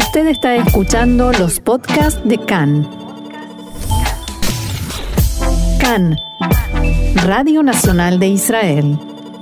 Usted está escuchando los podcasts de CAN. CAN, Radio Nacional de Israel.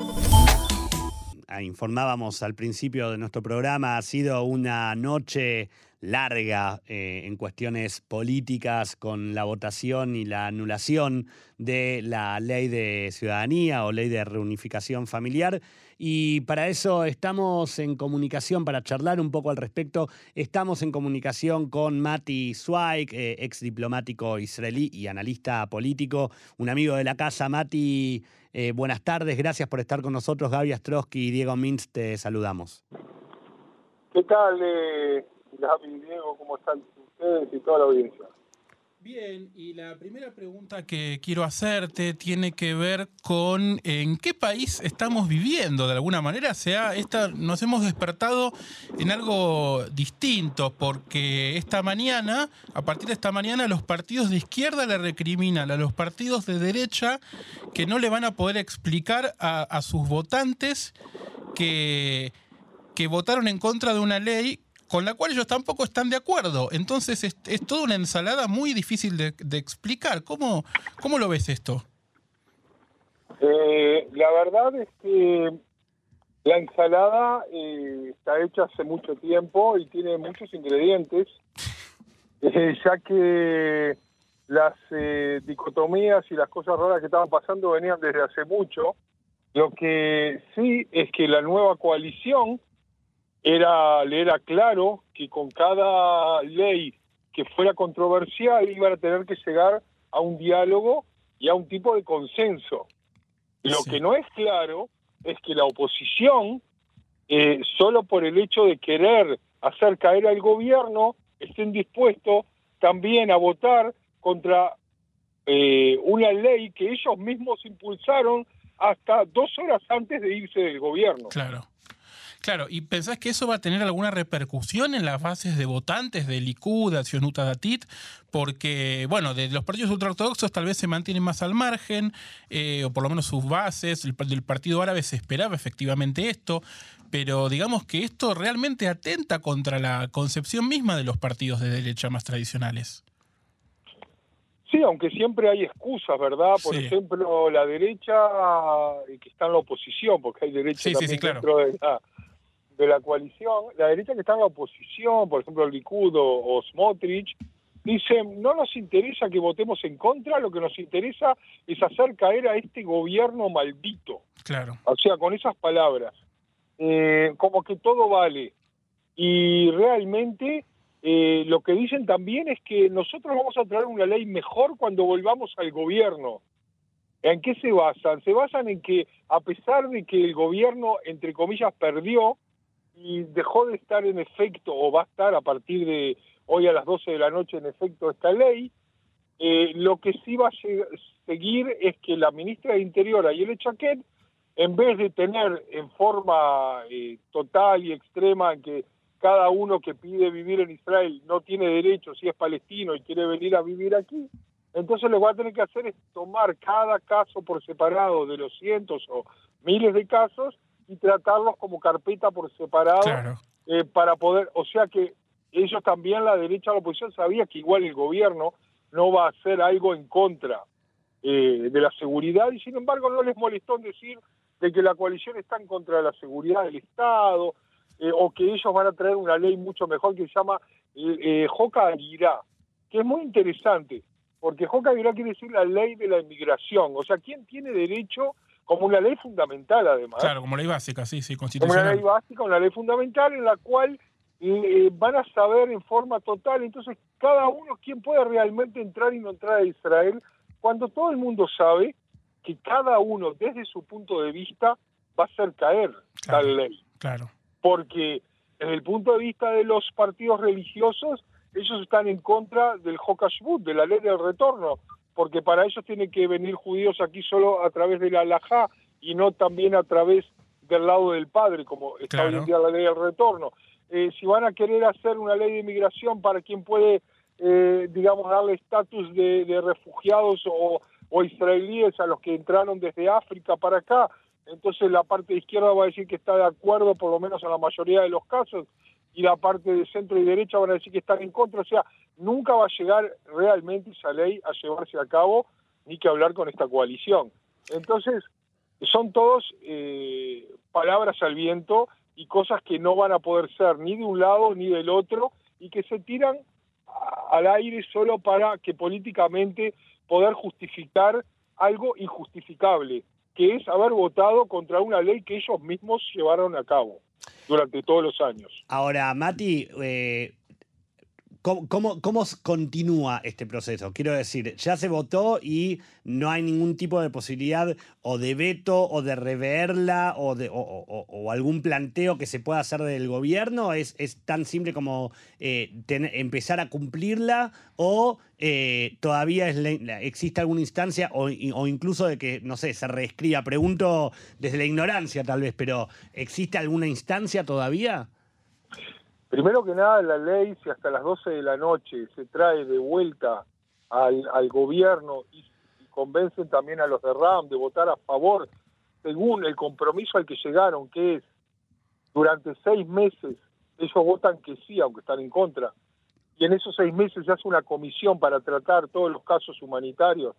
Informábamos al principio de nuestro programa, ha sido una noche larga en cuestiones políticas con la votación y la anulación de la ley de ciudadanía o ley de reunificación familiar. Y para eso estamos en comunicación, para charlar un poco al respecto. Estamos en comunicación con Mati Zweig, ex diplomático israelí y analista político, un amigo de la casa. Mati, buenas tardes, gracias por estar con nosotros. Gaby Astrosky y Diego Mintz, te saludamos. ¿Qué tal, Gaby y Diego? ¿Cómo están ustedes y toda la audiencia? Bien, y la primera pregunta que quiero hacerte tiene que ver con en qué país estamos viviendo de alguna manera. Nos hemos despertado en algo distinto, porque a partir de esta mañana, los partidos de izquierda le recriminan a los partidos de derecha que no le van a poder explicar a sus votantes que votaron en contra de una ley con la cual ellos tampoco están de acuerdo. Entonces es toda una ensalada muy difícil de explicar. ¿Cómo lo ves esto? La verdad es que la ensalada está hecha hace mucho tiempo y tiene muchos ingredientes, ya que las dicotomías y las cosas raras que estaban pasando venían desde hace mucho. Lo que sí es que la nueva coalición le era claro que con cada ley que fuera controversial iban a tener que llegar a un diálogo y a un tipo de consenso. Lo que no es claro es que la oposición, solo por el hecho de querer hacer caer al gobierno, estén dispuestos también a votar contra una ley que ellos mismos impulsaron hasta 2 horas antes de irse del gobierno. Claro, ¿y pensás que eso va a tener alguna repercusión en las bases de votantes de Likud, de Tzionut Datit? Porque, bueno, de los partidos ultraortodoxos tal vez se mantienen más al margen, o por lo menos sus bases. Del Partido Árabe se esperaba efectivamente esto, pero digamos que esto realmente atenta contra la concepción misma de los partidos de derecha más tradicionales. Sí, aunque siempre hay excusas, ¿verdad? Por ejemplo, la derecha que está en la oposición, porque hay derecha también dentro de la coalición, la derecha que está en la oposición, por ejemplo el Likud o Smotrich, dicen, no nos interesa que votemos en contra, lo que nos interesa es hacer caer a este gobierno maldito. Claro. O sea, con esas palabras, como que todo vale. Y realmente lo que dicen también es que nosotros vamos a traer una ley mejor cuando volvamos al gobierno. ¿En qué se basan? Se basan en que, a pesar de que el gobierno, entre comillas, perdió, y dejó de estar en efecto, o va a estar a partir de hoy a las 12 de la noche en efecto esta ley, lo que sí va a seguir es que la ministra de Interior, Ayelet Shaked, en vez de tener en forma total y extrema en que cada uno que pide vivir en Israel no tiene derecho si es palestino y quiere venir a vivir aquí, entonces lo que va a tener que hacer es tomar cada caso por separado de los cientos o miles de casos y tratarlos como carpeta por separado. Claro. Para poder, o sea que ellos también, la derecha, la oposición, sabía que igual el gobierno no va a hacer algo en contra de la seguridad, y sin embargo no les molestó en decir de que la coalición está en contra de la seguridad del Estado, o que ellos van a traer una ley mucho mejor que se llama Joca Aguirá, que es muy interesante, porque Joca Aguirá quiere decir la ley de la inmigración, o sea, ¿quién tiene derecho? Como una ley fundamental, además. Claro, como ley básica, sí, constitucional. Como una ley básica, una ley fundamental en la cual van a saber en forma total, entonces, cada uno quién puede realmente entrar y no entrar a Israel, cuando todo el mundo sabe que cada uno, desde su punto de vista, va a hacer caer tal ley. Claro. Porque, desde el punto de vista de los partidos religiosos, ellos están en contra del Hok HaShvut, de la ley del retorno, porque para ellos tienen que venir judíos aquí solo a través de la halajá y no también a través del lado del padre, como está hoy en día la ley del retorno. Si van a querer hacer una ley de inmigración para quien puede, digamos, darle estatus de refugiados o israelíes a los que entraron desde África para acá, entonces la parte izquierda va a decir que está de acuerdo, por lo menos en la mayoría de los casos, y la parte de centro y derecha van a decir que están en contra. O sea, nunca va a llegar realmente esa ley a llevarse a cabo, ni que hablar con esta coalición. Entonces, son todos palabras al viento y cosas que no van a poder ser ni de un lado ni del otro y que se tiran al aire solo para que políticamente poder justificar algo injustificable, que es haber votado contra una ley que ellos mismos llevaron a cabo durante todos los años. Ahora, Mati, ¿cómo continúa este proceso? Quiero decir, ya se votó y no hay ningún tipo de posibilidad o de veto o de reverla o algún planteo que se pueda hacer del gobierno. ¿Es tan simple como empezar a cumplirla o todavía existe alguna instancia o incluso de que, no sé, se reescriba? Pregunto desde la ignorancia tal vez, pero ¿existe alguna instancia todavía? Primero que nada, la ley, si hasta las 12 de la noche se trae de vuelta al gobierno y convencen también a los de RAM de votar a favor, según el compromiso al que llegaron, que es durante 6 meses, ellos votan que sí, aunque están en contra, y en esos 6 meses se hace una comisión para tratar todos los casos humanitarios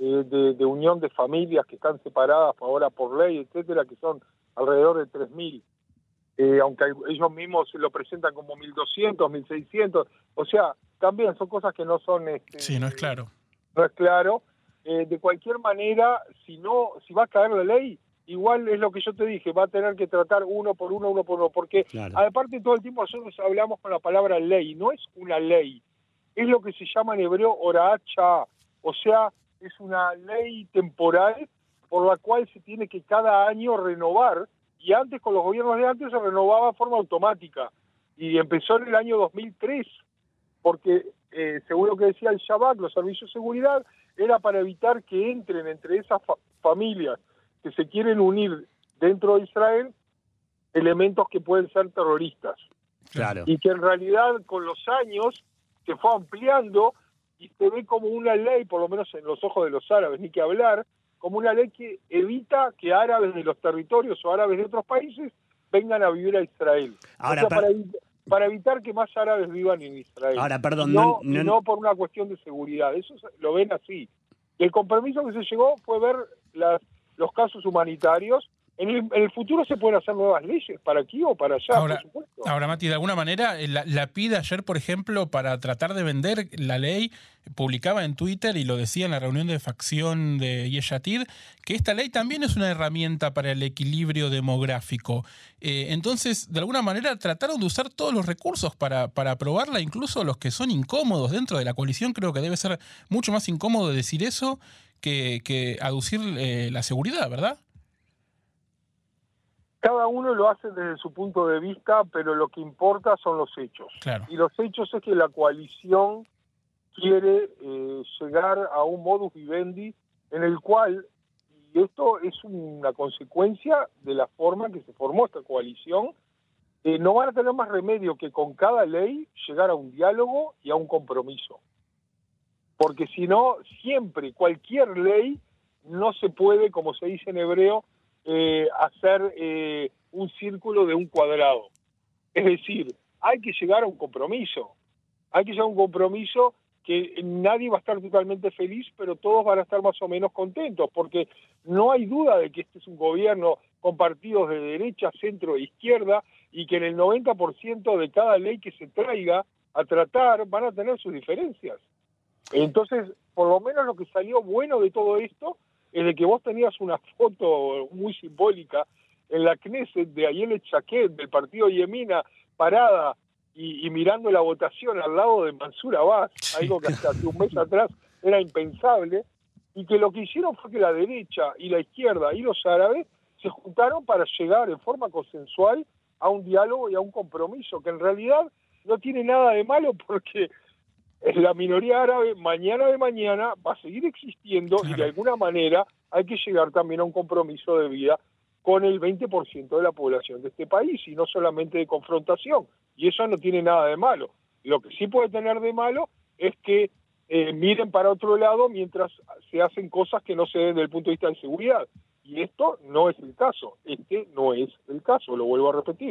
de unión de familias que están separadas ahora por ley, etcétera, que son alrededor de 3.000. Aunque ellos mismos lo presentan como 1.200, 1.600, o sea, también son cosas que no son... sí, no es claro. No es claro. De cualquier manera, si va a caer la ley, igual es lo que yo te dije, va a tener que tratar uno por uno, porque claro. Aparte todo el tiempo nosotros hablamos con la palabra ley, no es una ley, es lo que se llama en hebreo Horaat Sha'ah, o sea, es una ley temporal por la cual se tiene que cada año renovar. Y antes, con los gobiernos de antes, se renovaba de forma automática. Y empezó en el año 2003, porque, según lo que decía el Shabak, los servicios de seguridad, era para evitar que entren entre esas familias que se quieren unir dentro de Israel elementos que pueden ser terroristas. Claro. Y que en realidad, con los años, se fue ampliando y se ve como una ley, por lo menos en los ojos de los árabes, ni que hablar, como una ley que evita que árabes de los territorios o árabes de otros países vengan a vivir a Israel. Ahora, o sea, para evitar que más árabes vivan en Israel. Ahora, perdón, no por una cuestión de seguridad. Eso lo ven así. Y el compromiso que se llegó fue ver los casos humanitarios. En el futuro se pueden hacer nuevas leyes, para aquí o para allá, por supuesto. Ahora, Mati, de alguna manera, la PIDE ayer, por ejemplo, para tratar de vender la ley, publicaba en Twitter, y lo decía en la reunión de facción de Yesh Atid, que esta ley también es una herramienta para el equilibrio demográfico. Entonces, de alguna manera, trataron de usar todos los recursos para aprobarla, incluso los que son incómodos dentro de la coalición. Creo que debe ser mucho más incómodo decir eso que aducir la seguridad, ¿verdad? Cada uno lo hace desde su punto de vista, pero lo que importa son los hechos. Claro. Y los hechos es que la coalición quiere llegar a un modus vivendi en el cual, y esto es una consecuencia de la forma que se formó esta coalición, no van a tener más remedio que con cada ley llegar a un diálogo y a un compromiso. Porque si no, siempre, cualquier ley no se puede, como se dice en hebreo, hacer un círculo de un cuadrado. Es decir, hay que llegar a un compromiso. Hay que llegar a un compromiso que nadie va a estar totalmente feliz, pero todos van a estar más o menos contentos, porque no hay duda de que este es un gobierno con partidos de derecha, centro e izquierda, y que en el 90% de cada ley que se traiga a tratar van a tener sus diferencias. Entonces, por lo menos lo que salió bueno de todo esto es de que vos tenías una foto muy simbólica en la Knesset de Ayelet Shaked, del partido Yemina, parada y mirando la votación al lado de Mansur Abbas, algo que hasta hace un mes atrás era impensable, y que lo que hicieron fue que la derecha y la izquierda y los árabes se juntaron para llegar en forma consensual a un diálogo y a un compromiso, que en realidad no tiene nada de malo, porque la minoría árabe mañana de mañana va a seguir existiendo. Claro. Y de alguna manera hay que llegar también a un compromiso de vida con el 20% de la población de este país, y no solamente de confrontación, y eso no tiene nada de malo. Lo que sí puede tener de malo es que miren para otro lado mientras se hacen cosas que no se ven desde el punto de vista de seguridad, y esto no es el caso, no es el caso, lo vuelvo a repetir.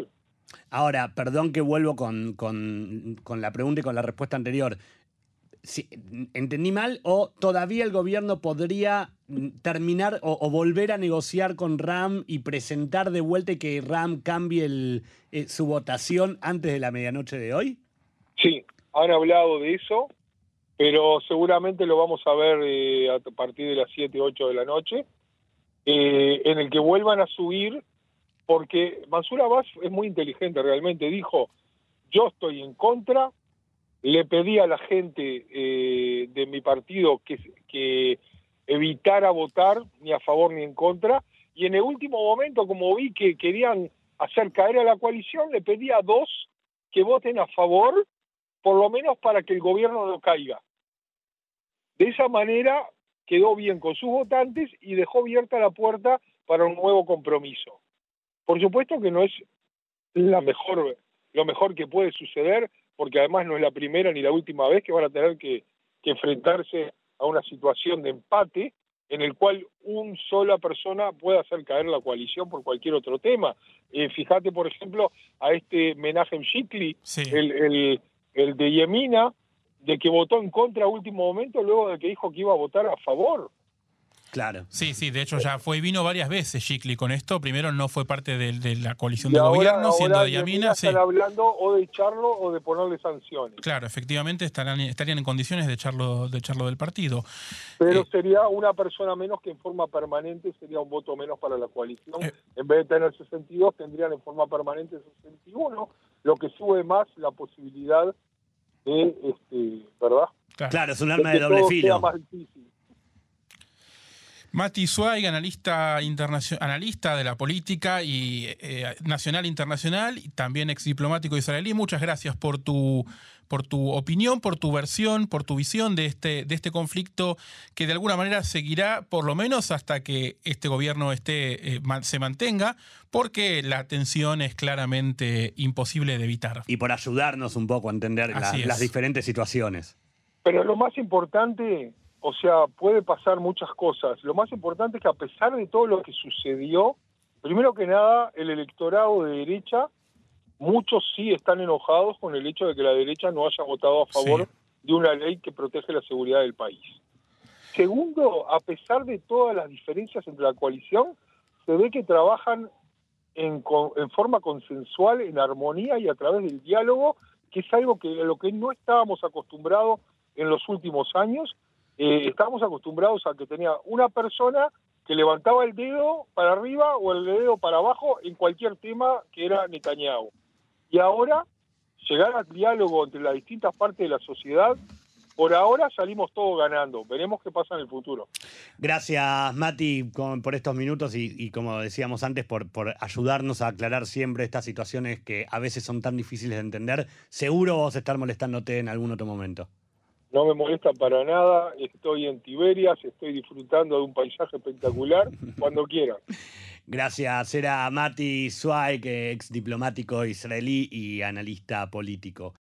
Ahora, perdón que vuelvo con la pregunta y con la respuesta anterior. Si, ¿entendí mal o todavía el gobierno podría terminar o volver a negociar con RAM y presentar de vuelta y que RAM cambie su votación antes de la medianoche de hoy? Sí, han hablado de eso, pero seguramente lo vamos a ver a partir de las 7, 8 de la noche, en el que vuelvan a subir, porque Mansur Abbas es muy inteligente realmente, dijo, yo estoy en contra, le pedí a la gente de mi partido que evitara votar ni a favor ni en contra, y en el último momento, como vi que querían hacer caer a la coalición, le pedí a 2 que voten a favor, por lo menos para que el gobierno no caiga. De esa manera quedó bien con sus votantes y dejó abierta la puerta para un nuevo compromiso. Por supuesto que no es lo mejor que puede suceder, porque además no es la primera ni la última vez que van a tener que enfrentarse a una situación de empate en el cual una sola persona puede hacer caer la coalición por cualquier otro tema. Fíjate, por ejemplo, a este Menachem Shikli, Sí. el de Yemina, de que votó en contra a último momento luego de que dijo que iba a votar a favor. Claro. Sí, de hecho ya vino varias veces Shikli con esto. Primero no fue parte de la coalición Y de ahora, gobierno, siendo de Yamina. Sí. Están hablando o de echarlo o de ponerle sanciones. Claro, efectivamente estarían en condiciones de echarlo del partido. Pero sería una persona menos que en forma permanente sería un voto menos para la coalición. En vez de tener 62, tendrían en forma permanente 61, lo que sube más la posibilidad de, ¿verdad? Claro, es un arma de que doble todo filo. sea más difícil. Mati Zweig, analista de la política y nacional e internacional, y también ex diplomático israelí. Muchas gracias por tu opinión, por tu versión, por tu visión de este conflicto que de alguna manera seguirá por lo menos hasta que este gobierno se mantenga, porque la tensión es claramente imposible de evitar. Y por ayudarnos un poco a entender las diferentes situaciones. Pero lo más importante, o sea, puede pasar muchas cosas. Lo más importante es que a pesar de todo lo que sucedió, primero que nada, el electorado de derecha, muchos sí están enojados con el hecho de que la derecha no haya votado a favor de una ley que protege la seguridad del país. Segundo, a pesar de todas las diferencias entre la coalición, se ve que trabajan en forma consensual, en armonía y a través del diálogo, que es algo a lo que no estábamos acostumbrados en los últimos años. Estábamos acostumbrados a que tenía una persona que levantaba el dedo para arriba o el dedo para abajo en cualquier tema que era Netanyahu. Y ahora, llegar al diálogo entre las distintas partes de la sociedad, por ahora salimos todos ganando. Veremos qué pasa en el futuro. Gracias, Mati, por estos minutos y como decíamos antes, por ayudarnos a aclarar siempre estas situaciones que a veces son tan difíciles de entender. Seguro vos estar molestándote en algún otro momento. No me molesta para nada, estoy en Tiberias, estoy disfrutando de un paisaje espectacular, cuando quieran. Gracias, era Mati Zweig, ex diplomático israelí y analista político.